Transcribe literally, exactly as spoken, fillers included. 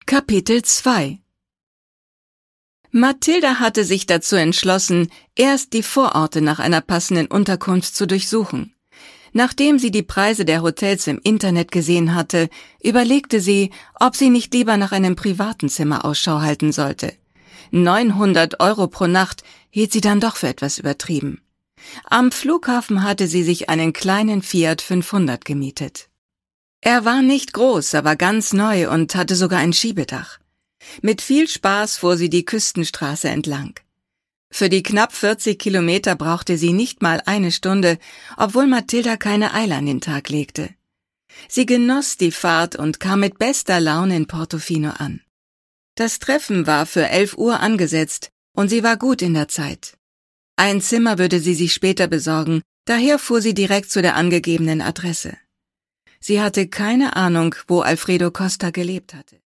Kapitel zwei. Mathilda hatte sich dazu entschlossen, erst die Vororte nach einer passenden Unterkunft zu durchsuchen. Nachdem sie die Preise der Hotels im Internet gesehen hatte, überlegte sie, ob sie nicht lieber nach einem privaten Zimmer Ausschau halten sollte. neunhundert Euro pro Nacht hielt sie dann doch für etwas übertrieben. Am Flughafen hatte sie sich einen kleinen Fiat fünfhundert gemietet. Er war nicht groß, aber ganz neu und hatte sogar ein Schiebedach. Mit viel Spaß fuhr sie die Küstenstraße entlang. Für die knapp vierzig Kilometer brauchte sie nicht mal eine Stunde, obwohl Mathilda keine Eile an den Tag legte. Sie genoss die Fahrt und kam mit bester Laune in Portofino an. Das Treffen war für elf Uhr angesetzt und sie war gut in der Zeit. Ein Zimmer würde sie sich später besorgen, daher fuhr sie direkt zu der angegebenen Adresse. Sie hatte keine Ahnung, wo Alfredo Costa gelebt hatte.